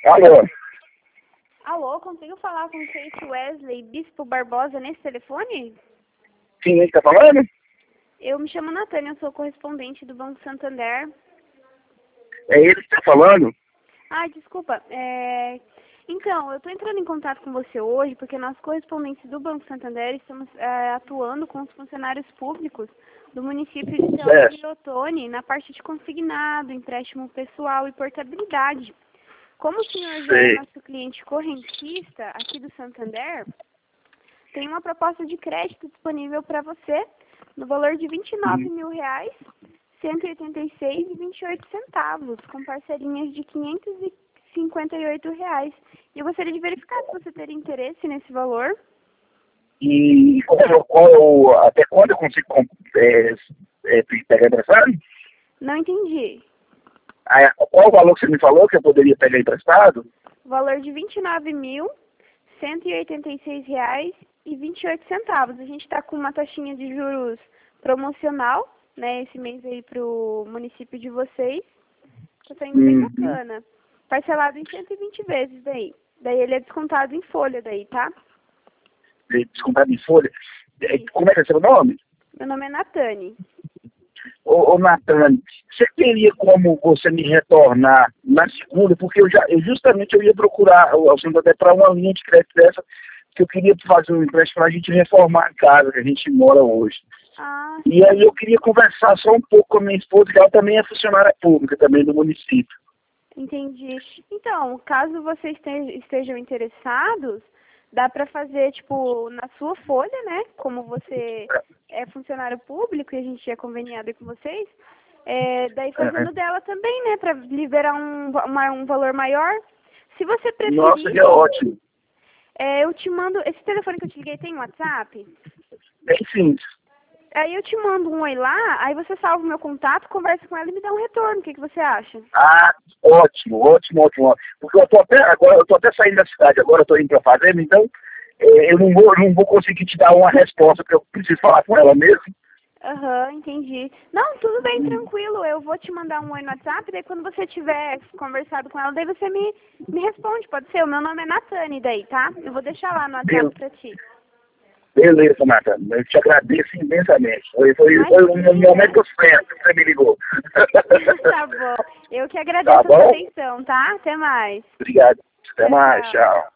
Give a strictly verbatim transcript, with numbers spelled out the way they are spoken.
Alô? Alô, consigo falar com Kate Wesley Bispo Barbosa nesse telefone? Quem é que tá falando? Eu me chamo Natânia, eu sou correspondente do Banco Santander. É ele que tá falando? Ah, desculpa. É... Então, eu estou entrando em contato com você hoje porque nós, correspondentes do Banco Santander, estamos é, atuando com os funcionários públicos do município de Teófilo de Otoni na parte de consignado, empréstimo pessoal e portabilidade. Como o senhor já é nosso cliente correntista aqui do Santander, tem uma proposta de crédito disponível para você no valor de vinte e nove mil reais, cento e oitenta e seis reais e vinte e oito centavos, com parcelinhas de quinhentos e cinquenta e oito reais. E eu gostaria de verificar se você teria interesse nesse valor. E qual, qual, até quando eu consigo é, é, pegar emprestado? Não entendi. Ah, qual o valor que você me falou que eu poderia pegar emprestado? Valor de vinte e nove mil, cento e oitenta e seis reais e vinte e oito centavos. A gente está com uma taxinha de juros promocional, né, esse mês aí para o município de vocês. Está saindo bem Uhum. bacana. Parcelado em cento e vinte vezes daí. Daí ele é descontado em folha daí, tá? Descontado em folha. Isso. Como é que é seu nome? Meu nome é Natane. Ô, ô Natane, você teria como você me retornar na segunda? Porque eu já, eu justamente eu ia procurar o Santander para uma linha de crédito dessa, que eu queria fazer um empréstimo para a gente reformar a casa que a gente mora hoje. Ah, e aí eu queria conversar só um pouco com a minha esposa, que ela também é funcionária pública também do município. entendi. Então, caso vocês te- estejam interessados, dá para fazer, tipo, na sua folha, né? Como você é funcionário público e a gente é conveniado com vocês, é, daí fazendo dela também, né? Para liberar um, va- uma- um valor maior. Se você preferir, Nossa, que é ótimo. é, eu te mando... Esse telefone que eu te liguei tem WhatsApp? Bem simples. Aí eu te mando um oi lá, aí você salva o meu contato, conversa com ela e me dá um retorno. O que, que você acha? Ah, ótimo, ótimo, ótimo. ótimo. Porque eu tô até agora, eu tô até saindo da cidade, agora eu tô indo pra fazenda, então é, eu não vou, não vou conseguir te dar uma resposta, porque eu preciso falar com ela mesmo. Aham, entendi. Não, tudo bem, tranquilo. Eu vou te mandar um oi no WhatsApp, daí quando você tiver conversado com ela, daí você me, me responde, pode ser? O meu nome é Natane daí, tá? Eu vou deixar lá no WhatsApp pra ti. Beleza, Natana. Eu te agradeço imensamente. Foi, foi, foi um momento certo que você me ligou. Tá bom. Eu que agradeço Tá a sua bom? atenção, tá? Até mais. Obrigado. Até Tchau, mais. tchau. Tchau.